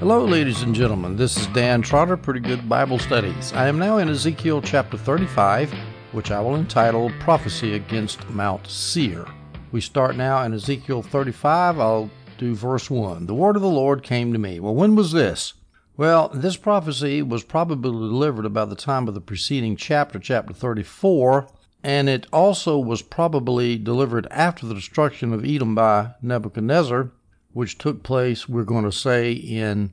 Hello, ladies and gentlemen. This is Dan Trotter, Pretty Good Bible Studies. I am now in Ezekiel chapter 35, which I will entitle Prophecy Against Mount Seir. We start now in Ezekiel 35. I'll do verse 1. The word of the Lord came to me. Well, when was this? Well, this prophecy was probably delivered about the time of the preceding chapter 34, and it also was probably delivered after the destruction of Edom by Nebuchadnezzar, which took place, we're going to say, in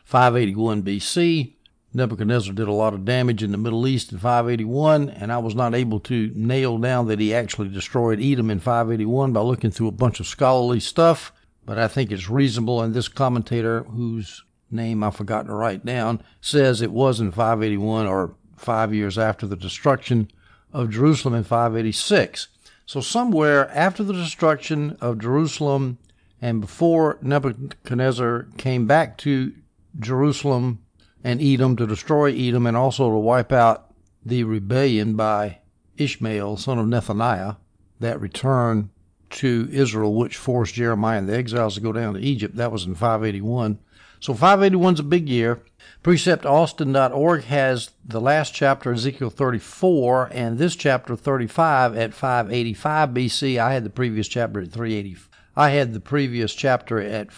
581 BC. Nebuchadnezzar did a lot of damage in the Middle East in 581, and I was not able to nail down that he actually destroyed Edom in 581 by looking through a bunch of scholarly stuff, but I think it's reasonable, and this commentator, whose name I've forgotten to write down, says it was in 581 or 5 years after the destruction of Jerusalem in 586. So somewhere after the destruction of Jerusalem and before Nebuchadnezzar came back to Jerusalem and Edom to destroy Edom and also to wipe out the rebellion by Ishmael, son of Nethaniah, that return to Israel, which forced Jeremiah and the exiles to go down to Egypt. That was in 581. So 581 is a big year. PreceptAustin.org has the last chapter, Ezekiel 34, and this chapter 35 at 585 BC. I had the previous chapter at 385. I had the previous chapter at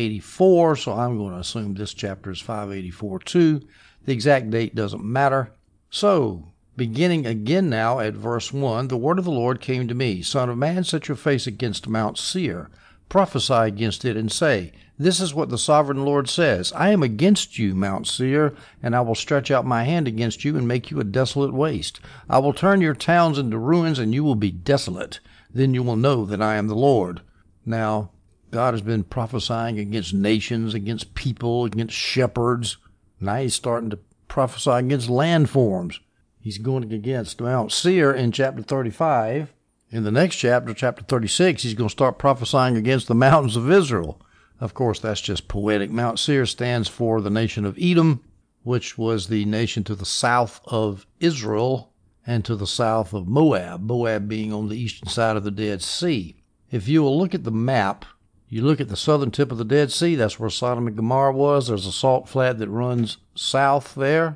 584, so I'm going to assume this chapter is 584 too. The exact date doesn't matter. So, beginning again now at verse 1, the word of the Lord came to me, Son of man, set your face against Mount Seir. Prophesy against it and say, This is what the sovereign Lord says. I am against you, Mount Seir, and I will stretch out my hand against you and make you a desolate waste. I will turn your towns into ruins, and you will be desolate. Then you will know that I am the Lord. Now, God has been prophesying against nations, against people, against shepherds. Now he's starting to prophesy against landforms. He's going against Mount Seir in chapter 35. In the next chapter, chapter 36, he's going to start prophesying against the mountains of Israel. Of course, that's just poetic. Mount Seir stands for the nation of Edom, which was the nation to the south of Israel and to the south of Moab, Moab being on the eastern side of the Dead Sea. If you will look at the map, you look at the southern tip of the Dead Sea, that's where Sodom and Gomorrah was. There's a salt flat that runs south there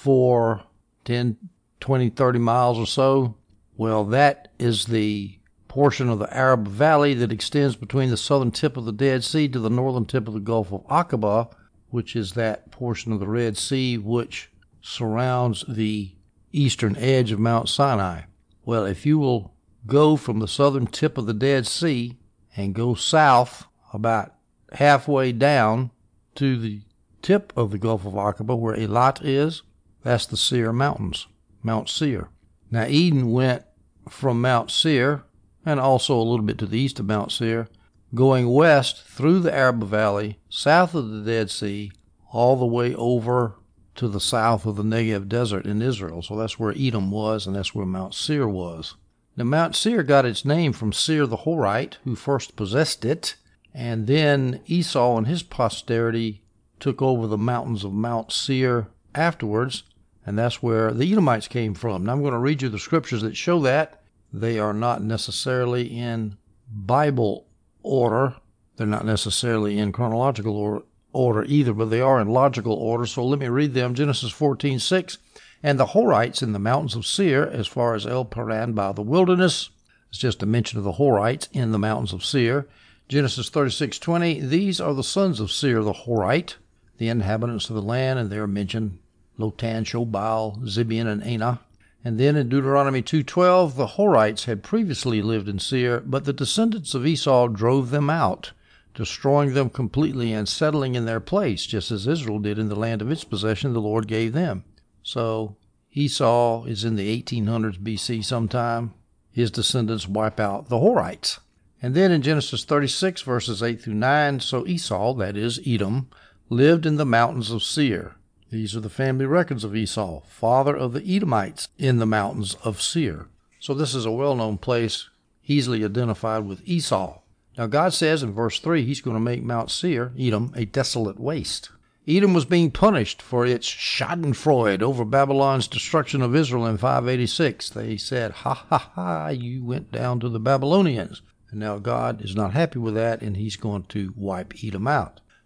for 10, 20, 30 miles or so. Well, that is the portion of the Arab Valley that extends between the southern tip of the Dead Sea to the northern tip of the Gulf of Aqaba, which is that portion of the Red Sea which surrounds the eastern edge of Mount Sinai. Well, if you will go from the southern tip of the Dead Sea and go south about halfway down to the tip of the Gulf of Aqaba where Eilat is, that's the Seir Mountains, Mount Seir. Now Edom went from Mount Seir and also a little bit to the east of Mount Seir, going west through the Arab Valley, south of the Dead Sea, all the way over to the south of the Negev Desert in Israel. So that's where Edom was, and that's where Mount Seir was. Now, Mount Seir got its name from Seir the Horite, who first possessed it, and then Esau and his posterity took over the mountains of Mount Seir afterwards, and that's where the Edomites came from. Now, I'm going to read you the scriptures that show that. They are not necessarily in Bible order. They're not necessarily in chronological order either, but they are in logical order, so let me read them. Genesis 14:6. And the Horites in the mountains of Seir, as far as El Paran by the wilderness. It's just a mention of the Horites in the mountains of Seir. Genesis 36:20. These are the sons of Seir the Horite, the inhabitants of the land, and they are mentioned Lotan, Shobal, Zibeon, and Anah. And then in Deuteronomy 2:12, the Horites had previously lived in Seir, but the descendants of Esau drove them out, destroying them completely and settling in their place, just as Israel did in the land of its possession the Lord gave them. So Esau is in the 1800s BC sometime. His descendants wipe out the Horites. And then in Genesis 36, verses 8 through 9, so Esau, that is Edom, lived in the mountains of Seir. These are the family records of Esau, father of the Edomites in the mountains of Seir. So this is a well-known place, easily identified with Esau. Now God says in verse 3, he's going to make Mount Seir, Edom, a desolate waste. Edom was being punished for its schadenfreude over Babylon's destruction of Israel in 586. They said, ha, ha, ha, you went down to the Babylonians. And now God is not happy with that, and he's going to wipe Edom out.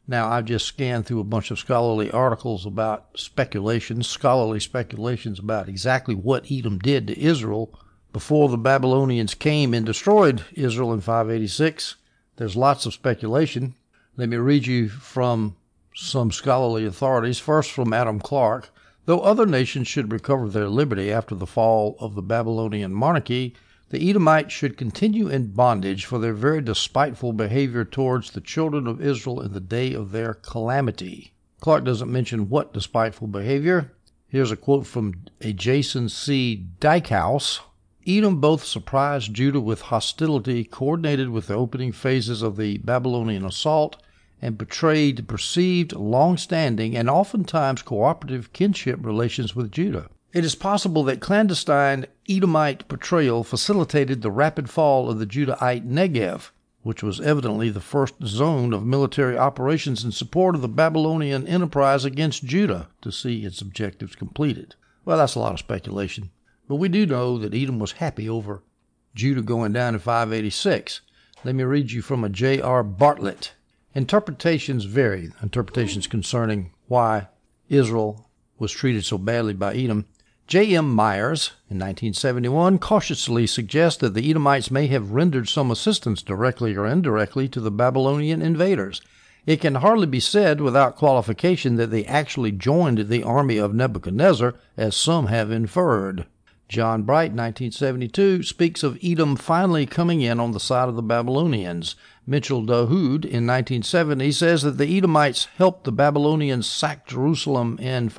Now, I've just scanned through a bunch of scholarly articles about scholarly speculations about exactly what Edom did to Israel before the Babylonians came and destroyed Israel in 586. There's lots of speculation. Let me read you from some scholarly authorities. First, from Adam Clarke. Though other nations should recover their liberty after the fall of the Babylonian monarchy, the Edomites should continue in bondage for their very despiteful behavior towards the children of Israel in the day of their calamity. Clarke doesn't mention what despiteful behavior. Here's a quote from a Jason C. Dykhouse. Edom both surprised Judah with hostility coordinated with the opening phases of the Babylonian assault and betrayed perceived, long-standing, and oftentimes cooperative kinship relations with Judah. It is possible that clandestine Edomite betrayal facilitated the rapid fall of the Judahite Negev, which was evidently the first zone of military operations in support of the Babylonian enterprise against Judah to see its objectives completed. Well, that's a lot of speculation, but we do know that Edom was happy over Judah going down in 586. Let me read you from a J.R. Bartlett. Interpretations vary, interpretations concerning why Israel was treated so badly by Edom. J.M. Myers, in 1971, cautiously suggests that the Edomites may have rendered some assistance directly or indirectly to the Babylonian invaders. It can hardly be said without qualification that they actually joined the army of Nebuchadnezzar, as some have inferred. John Bright, 1972, speaks of Edom finally coming in on the side of the Babylonians. Mitchell Dahoud, in 1970, says that the Edomites helped the Babylonians sack Jerusalem in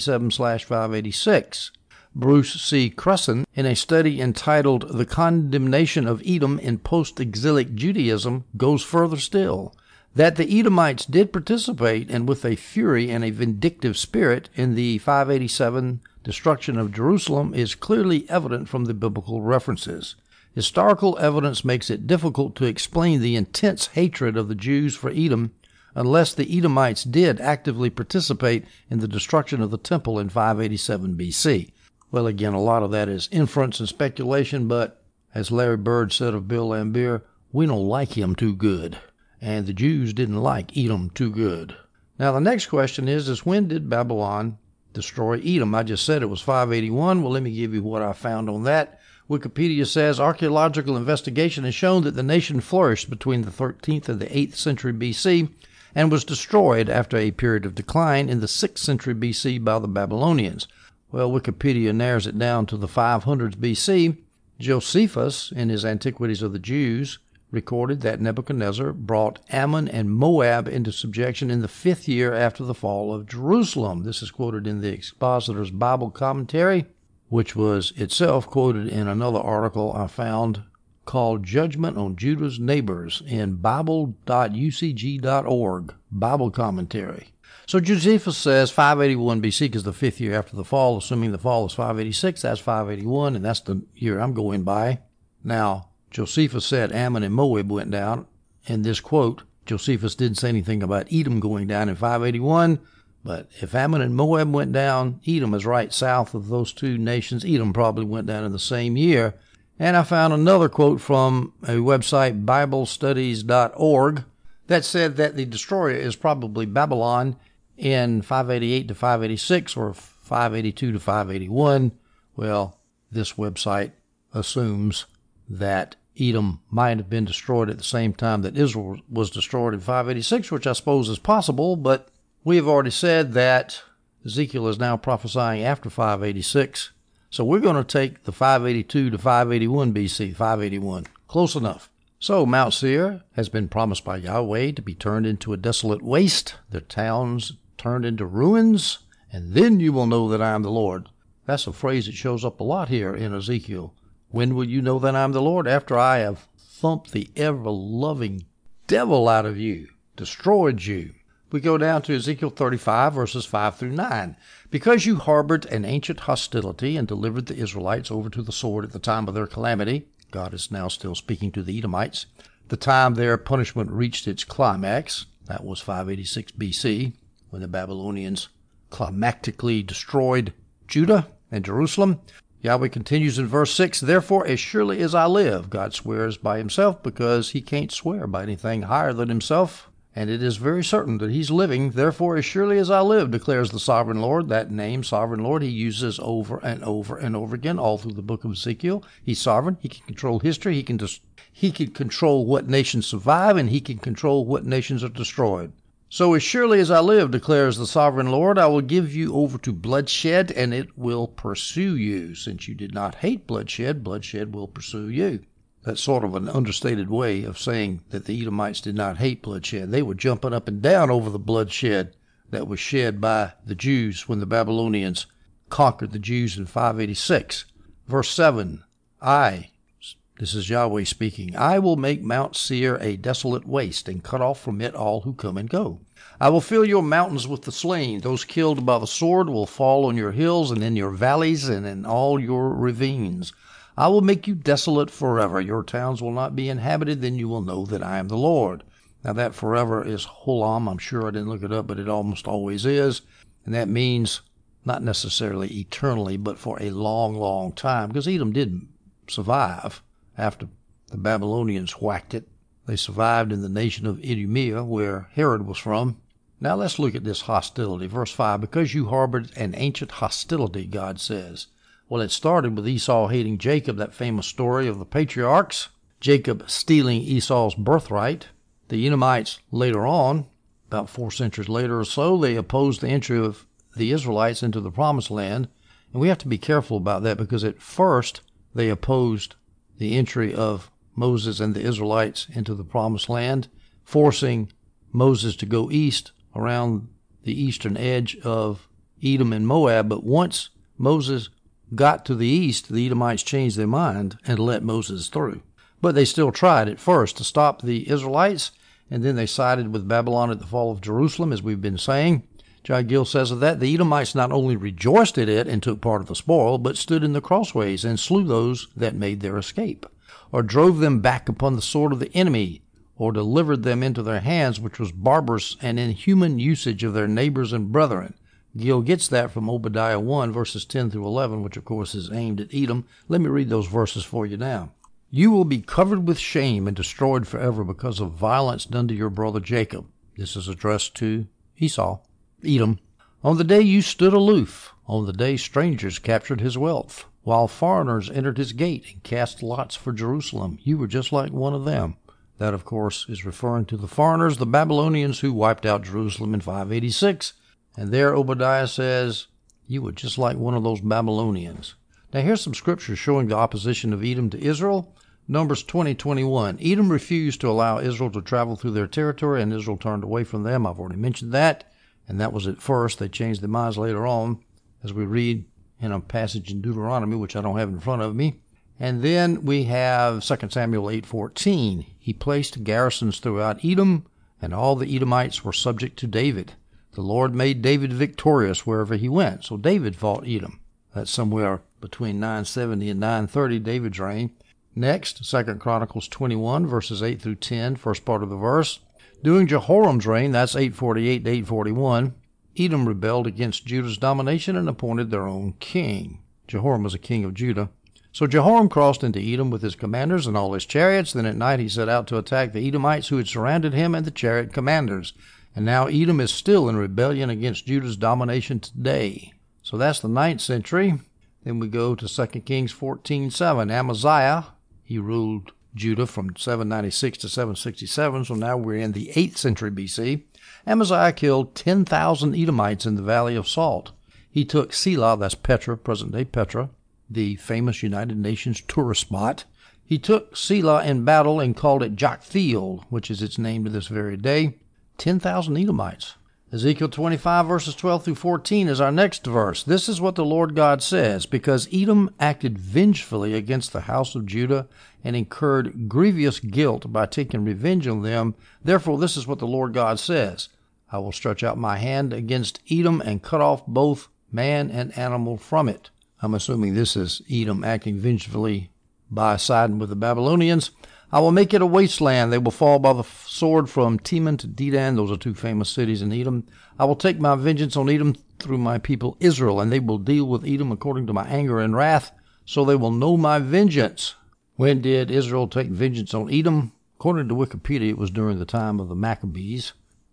587/586. Bruce C. Cresson, in a study entitled The Condemnation of Edom in Post-Exilic Judaism, goes further still. That the Edomites did participate, and with a fury and a vindictive spirit, in the 587 destruction of Jerusalem is clearly evident from the biblical references. Historical evidence makes it difficult to explain the intense hatred of the Jews for Edom unless the Edomites did actively participate in the destruction of the temple in 587 BC. Well, again, a lot of that is inference and speculation, but as Larry Bird said of Bill Laimbeer, we don't like him too good, and the Jews didn't like Edom too good. Now, the next question is when did Babylon destroy Edom? I just said it was 581. Well, let me give you what I found on that. Wikipedia says archaeological investigation has shown that the nation flourished between the 13th and the 8th century BC and was destroyed after a period of decline in the 6th century BC by the Babylonians. Well, Wikipedia narrows it down to the 500s BC. Josephus, in his Antiquities of the Jews, recorded that Nebuchadnezzar brought Ammon and Moab into subjection in the 5th year after the fall of Jerusalem. This is quoted in the Expositor's Bible Commentary, which was itself quoted in another article I found called Judgment on Judah's Neighbors in bible.ucg.org, Bible Commentary. So Josephus says 581 BC because the 5th year after the fall, assuming the fall is 586, that's 581, and that's the year I'm going by. Now, Josephus said Ammon and Moab went down. In this quote, Josephus didn't say anything about Edom going down in 581, but if Ammon and Moab went down, Edom is right south of those two nations. Edom probably went down in the same year. And I found another quote from a website, BibleStudies.org, that said that the destroyer is probably Babylon in 588 to 586 or 582 to 581. Well, this website assumes that Edom might have been destroyed at the same time that Israel was destroyed in 586, which I suppose is possible, but we have already said that Ezekiel is now prophesying after 586, so we're going to take the 582 to 581 BC, 581. Close enough. So Mount Seir has been promised by Yahweh to be turned into a desolate waste, their towns turned into ruins, and then you will know that I am the Lord. That's a phrase that shows up a lot here in Ezekiel. When will you know that I am the Lord? After I have thumped the ever-loving devil out of you, destroyed you. We go down to Ezekiel 35, verses 5 through 9. Because you harbored an ancient hostility and delivered the Israelites over to the sword at the time of their calamity, God is now still speaking to the Edomites, the time their punishment reached its climax, that was 586 BC, when the Babylonians climactically destroyed Judah and Jerusalem. Yahweh continues in verse 6, Therefore, as surely as I live, God swears by himself because he can't swear by anything higher than himself. And it is very certain that he's living. Therefore, as surely as I live, declares the sovereign Lord. That name, sovereign Lord, he uses over and over and over again all through the book of Ezekiel. He's sovereign. He can control history. He can control what nations survive, and he can control what nations are destroyed. So as surely as I live, declares the sovereign Lord, I will give you over to bloodshed, and it will pursue you. Since you did not hate bloodshed, bloodshed will pursue you. That's sort of an understated way of saying that the Edomites did not hate bloodshed. They were jumping up and down over the bloodshed that was shed by the Jews when the Babylonians conquered the Jews in 586. Verse 7, this is Yahweh speaking, I will make Mount Seir a desolate waste, and cut off from it all who come and go. I will fill your mountains with the slain. Those killed by the sword will fall on your hills and in your valleys and in all your ravines. I will make you desolate forever. Your towns will not be inhabited. Then you will know that I am the Lord. Now that forever is holam. I'm sure I didn't look it up, but it almost always is. And that means not necessarily eternally, but for a long, long time. Because Edom did survive after the Babylonians whacked it. They survived in the nation of Idumea, where Herod was from. Now let's look at this hostility. Verse 5, because you harbored an ancient hostility, God says. Well, it started with Esau hating Jacob, that famous story of the patriarchs, Jacob stealing Esau's birthright. The Edomites later on, about 4 centuries later or so, they opposed the entry of the Israelites into the Promised Land. And we have to be careful about that because at first they opposed the entry of Moses and the Israelites into the Promised Land, forcing Moses to go east around the eastern edge of Edom and Moab. But once Moses got to the east, the Edomites changed their mind and let Moses through. But they still tried at first to stop the Israelites, and then they sided with Babylon at the fall of Jerusalem, as we've been saying. John Gill says of that, the Edomites not only rejoiced at it and took part of the spoil, but stood in the crossways and slew those that made their escape, or drove them back upon the sword of the enemy, or delivered them into their hands, which was barbarous and inhuman usage of their neighbors and brethren. Gill gets that from Obadiah 1, verses 10 through 11, which of course is aimed at Edom. Let me read those verses for you now. You will be covered with shame and destroyed forever because of violence done to your brother Jacob. This is addressed to Esau, Edom. On the day you stood aloof, on the day strangers captured his wealth, while foreigners entered his gate and cast lots for Jerusalem, you were just like one of them. That, of course, is referring to the foreigners, the Babylonians who wiped out Jerusalem in 586. And there Obadiah says, you were just like one of those Babylonians. Now here's some scriptures showing the opposition of Edom to Israel. Numbers 20:21. Edom refused to allow Israel to travel through their territory, and Israel turned away from them. I've already mentioned that. And that was at first. They changed their minds later on, as we read in a passage in Deuteronomy, which I don't have in front of me. And then we have 2 Samuel 8:14. He placed garrisons throughout Edom, and all the Edomites were subject to David. The Lord made David victorious wherever he went. So David fought Edom. That's somewhere between 970 and 930, David's reign. Next, 2 Chronicles 21, verses 8 through 10, first part of the verse. During Jehoram's reign, that's 848 to 841, Edom rebelled against Judah's domination and appointed their own king. Jehoram was a king of Judah. So Jehoram crossed into Edom with his commanders and all his chariots. Then at night he set out to attack the Edomites who had surrounded him and the chariot commanders. And now Edom is still in rebellion against Judah's domination today. So that's the 9th century. Then we go to 2 Kings 14:7. Amaziah, he ruled Judah from 796 to 767, so now we're in the 8th century BC. Amaziah killed 10,000 Edomites in the Valley of Salt. He took Selah, that's Petra, present-day Petra, the famous United Nations tourist spot. He took Selah in battle and called it Joktheel, which is its name to this very day. 10,000 Edomites. Ezekiel 25, verses 12 through 14 is our next verse. This is what the Lord God says, because Edom acted vengefully against the house of Judah and incurred grievous guilt by taking revenge on them. Therefore, this is what the Lord God says. I will stretch out my hand against Edom and cut off both man and animal from it. I'm assuming this is Edom acting vengefully by siding with the Babylonians. I will make it a wasteland. They will fall by the sword from Teman to Dedan. Those are two famous cities in Edom. I will take my vengeance on Edom through my people Israel, and they will deal with Edom according to my anger and wrath, so they will know my vengeance. When did Israel take vengeance on Edom? According to Wikipedia, it was during the time of the Maccabees.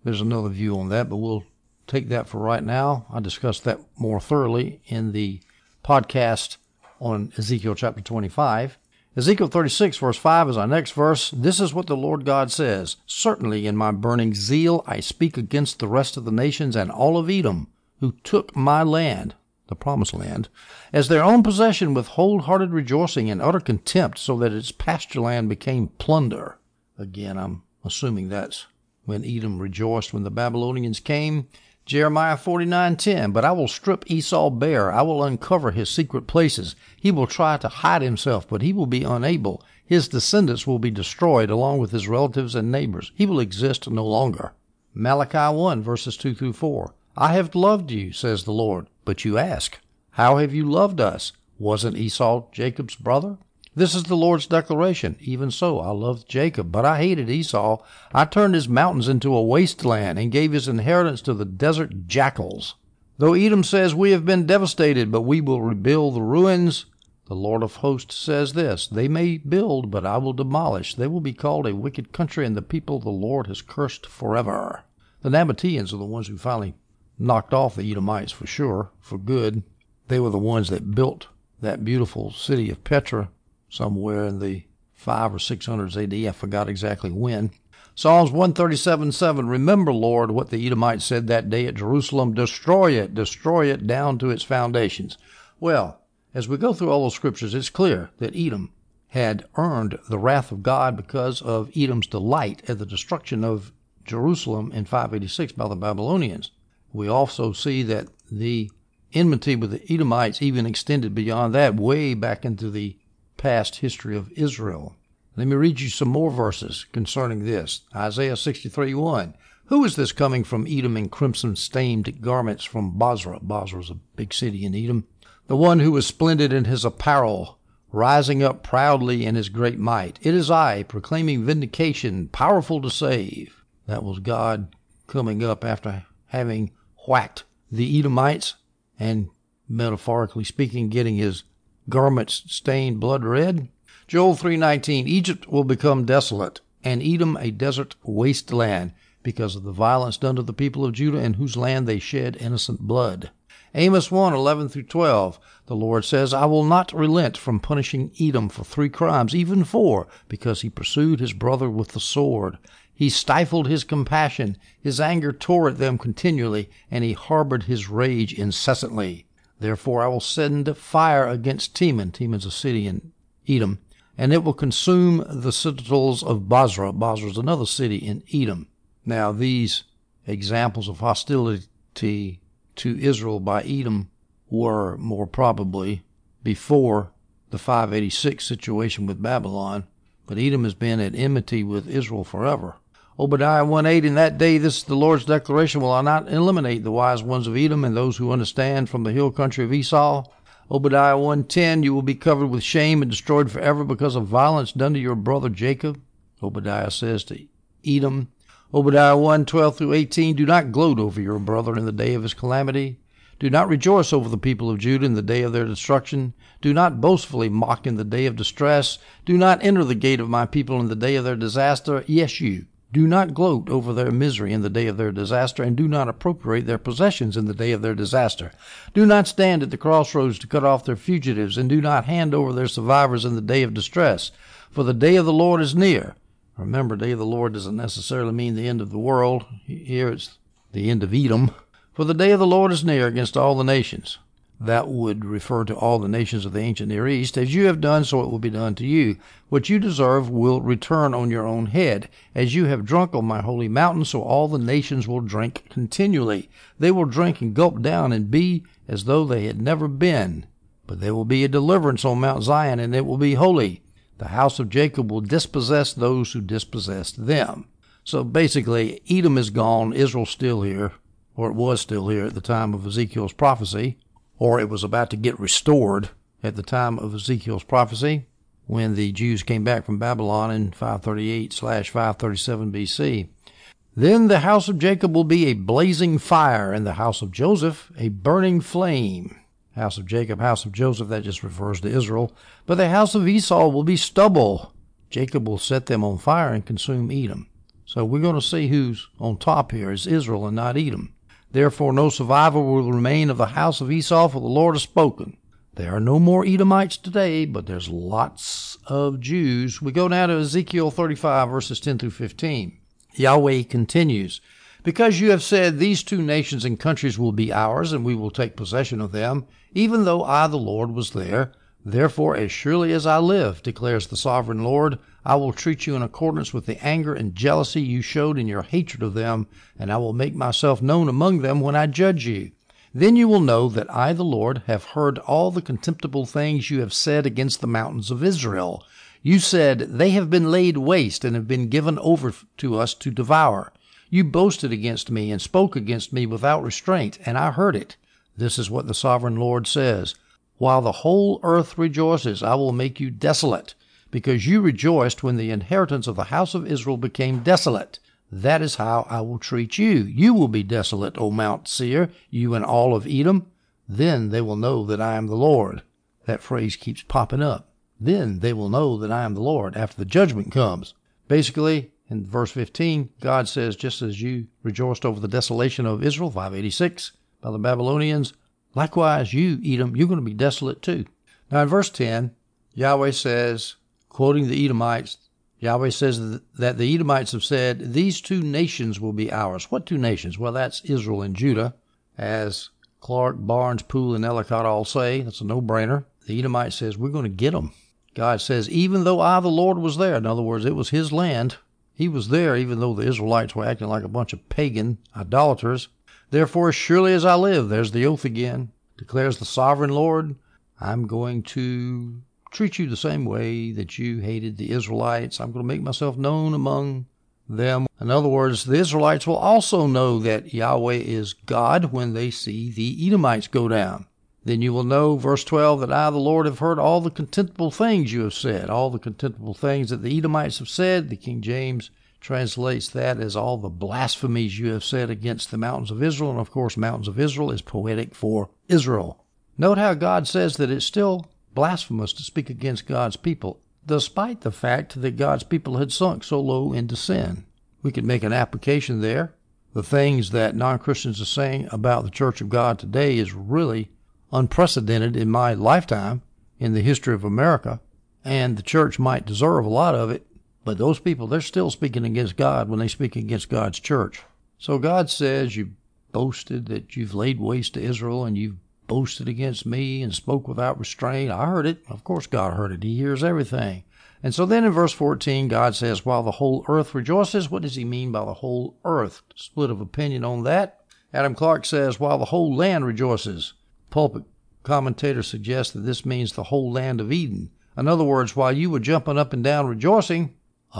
There's another view on that, but we'll take that for right now. I discussed that more thoroughly in the podcast on Ezekiel chapter 25. Ezekiel 36, verse 5 is our next verse. This is what the Lord God says. Certainly in my burning zeal I speak against the rest of the nations and all of Edom, who took my land, the promised land, as their own possession with wholehearted rejoicing and utter contempt, so that its pasture land became plunder. Again, I'm assuming that's when Edom rejoiced when the Babylonians came. Jeremiah 49:10, but I will strip Esau bare. I will uncover his secret places. He will try to hide himself, but he will be unable. His descendants will be destroyed along with his relatives and neighbors. He will exist no longer. Malachi 1, verses 2 through 4. I have loved you, says the Lord, but you ask, how have you loved us? Wasn't Esau Jacob's brother? This is the Lord's declaration. Even so, I loved Jacob, but I hated Esau. I turned his mountains into a wasteland and gave his inheritance to the desert jackals. Though Edom says, we have been devastated, but we will rebuild the ruins, the Lord of hosts says this, they may build, but I will demolish. They will be called a wicked country, and the people the Lord has cursed forever. The Nabateans are the ones who finally knocked off the Edomites for sure, for good. They were the ones that built that beautiful city of Petra, somewhere in the 500 or 600s AD. I forgot exactly when. Psalms 137:7. Remember, Lord, what the Edomites said that day at Jerusalem. Destroy it down to its foundations. Well, as we go through all the scriptures, it's clear that Edom had earned the wrath of God because of Edom's delight at the destruction of Jerusalem in 586 by the Babylonians. We also see that the enmity with the Edomites even extended beyond that, way back into the past history of Israel. Let me read you some more verses concerning this. Isaiah 63:1. Who is this coming from Edom in crimson-stained garments from Bozrah? Bozrah is a big city in Edom. The one who is splendid in his apparel, rising up proudly in his great might. It is I, proclaiming vindication, powerful to save. That was God coming up after having whacked the Edomites and, metaphorically speaking, getting his garments stained blood red. Joel 3:19, Egypt will become desolate, and Edom a desert wasteland, because of the violence done to the people of Judah, in whose land they shed innocent blood. Amos 1:11 through 12, the Lord says, I will not relent from punishing Edom for 3 crimes, even 4, because he pursued his brother with the sword. He stifled his compassion, his anger tore at them continually, and he harbored his rage incessantly. Therefore I will send fire against Teman. Teman's a city in Edom, and it will consume the citadels of Bozrah. Bozrah is another city in Edom. Now, these examples of hostility to Israel by Edom were more probably before the 586 situation with Babylon, but Edom has been at enmity with Israel forever. Obadiah 1:8, in that day, this is the Lord's declaration, will I not eliminate the wise ones of Edom and those who understand from the hill country of Esau? Obadiah 1:10, you will be covered with shame and destroyed forever because of violence done to your brother Jacob. Obadiah says to Edom. Obadiah 1:12 through 18, do not gloat over your brother in the day of his calamity. Do not rejoice over the people of Judah in the day of their destruction. Do not boastfully mock in the day of distress. Do not enter the gate of my people in the day of their disaster. Yes, you. Do not gloat over their misery in the day of their disaster, and do not appropriate their possessions in the day of their disaster. Do not stand at the crossroads to cut off their fugitives, and do not hand over their survivors in the day of distress. For the day of the Lord is near. Remember, day of the Lord doesn't necessarily mean the end of the world. Here it's the end of Edom. For the day of the Lord is near against all the nations. That would refer to all the nations of the ancient Near East. As you have done, so it will be done to you. What you deserve will return on your own head. As you have drunk on my holy mountain, so all the nations will drink continually. They will drink and gulp down and be as though they had never been. But there will be a deliverance on Mount Zion, and it will be holy. The house of Jacob will dispossess those who dispossessed them. So basically, Edom is gone, Israel's still here, or it was still here at the time of Ezekiel's prophecy, or it was about to get restored at the time of Ezekiel's prophecy when the Jews came back from Babylon in 538/537 BC. Then the house of Jacob will be a blazing fire, and the house of Joseph a burning flame. House of Jacob, house of Joseph, that just refers to Israel. But the house of Esau will be stubble. Jacob will set them on fire and consume Edom. So we're going to see who's on top here. It's Israel and not Edom. Therefore no survivor will remain of the house of Esau, for the Lord has spoken. There are no more Edomites today, but there's lots of Jews. We go now to Ezekiel 35, verses 10 through 15. Yahweh continues, because you have said, these two nations and countries will be ours, and we will take possession of them, even though I, the Lord, was there. Therefore, as surely as I live, declares the sovereign Lord, I will treat you in accordance with the anger and jealousy you showed in your hatred of them, and I will make myself known among them when I judge you. Then you will know that I, the Lord, have heard all the contemptible things you have said against the mountains of Israel. You said, they have been laid waste and have been given over to us to devour. You boasted against me and spoke against me without restraint, and I heard it. This is what the sovereign Lord says. While the whole earth rejoices, I will make you desolate, because you rejoiced when the inheritance of the house of Israel became desolate. That is how I will treat you. You will be desolate, O Mount Seir, you and all of Edom. Then they will know that I am the Lord. That phrase keeps popping up. Then they will know that I am the Lord after the judgment comes. Basically, in verse 15, God says, just as you rejoiced over the desolation of Israel, 586, by the Babylonians, likewise you, Edom, you're going to be desolate too. Now in verse 10, Yahweh says, quoting the Edomites, Yahweh says that the Edomites have said, these two nations will be ours. What two nations? Well, that's Israel and Judah. As Clark, Barnes, Poole, and Ellicott all say, that's a no-brainer. The Edomite says, we're going to get them. God says, even though I, the Lord, was there. In other words, it was his land. He was there, even though the Israelites were acting like a bunch of pagan idolaters. Therefore, as surely as I live, there's the oath again, declares the sovereign Lord, I'm going to treat you the same way that you hated the Israelites. I'm going to make myself known among them. In other words, the Israelites will also know that Yahweh is God when they see the Edomites go down. Then you will know, verse 12, that I, the Lord, have heard all the contemptible things you have said, all the contemptible things that the Edomites have said. The King James translates that as all the blasphemies you have said against the mountains of Israel. And of course, mountains of Israel is poetic for Israel. Note how God says that it's still blasphemous to speak against God's people, despite the fact that God's people had sunk so low into sin. We could make an application there. The things that non-Christians are saying about the Church of God today is really unprecedented in my lifetime in the history of America, and the church might deserve a lot of it, but those people, they're still speaking against God when they speak against God's church. So God says, you boasted that you've laid waste to Israel, and you've boasted against me and spoke without restraint. I heard it. Of course God heard it. He hears everything. And so then in verse 14, God says, while the whole earth rejoices. What does he mean by the whole earth? Split of opinion on that. Adam Clark says, while the whole land rejoices. Pulpit commentators suggest that this means the whole land of Eden. In other words, while you were jumping up and down rejoicing,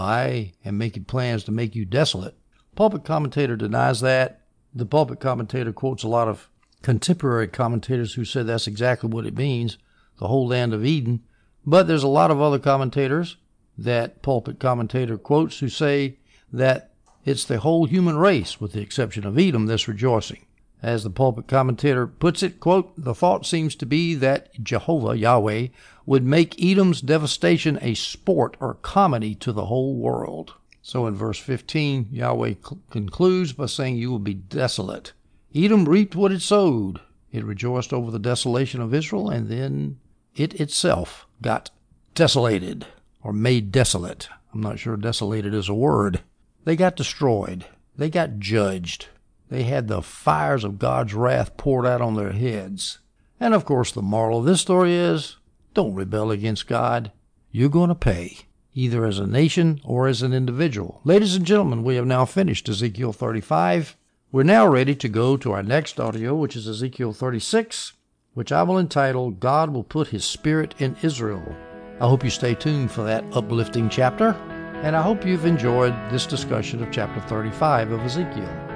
I am making plans to make you desolate. Pulpit commentator denies that. The pulpit commentator quotes a lot of contemporary commentators who said that's exactly what it means, the whole land of Eden. But there's a lot of other commentators that pulpit commentator quotes who say that it's the whole human race, with the exception of Edom, that's rejoicing. As the pulpit commentator puts it, quote, the thought seems to be that Jehovah, Yahweh, would make Edom's devastation a sport or comedy to the whole world. So in verse 15, Yahweh concludes by saying, you will be desolate. Edom reaped what it sowed. It rejoiced over the desolation of Israel, and then it itself got desolated, or made desolate. I'm not sure desolated is a word. They got destroyed. They got judged. They had the fires of God's wrath poured out on their heads. And of course, the moral of this story is, don't rebel against God. You're going to pay, either as a nation or as an individual. Ladies and gentlemen, we have now finished Ezekiel 35. We're now ready to go to our next audio, which is Ezekiel 36, which I will entitle, God Will Put His Spirit in Israel. I hope you stay tuned for that uplifting chapter, and I hope you've enjoyed this discussion of chapter 35 of Ezekiel.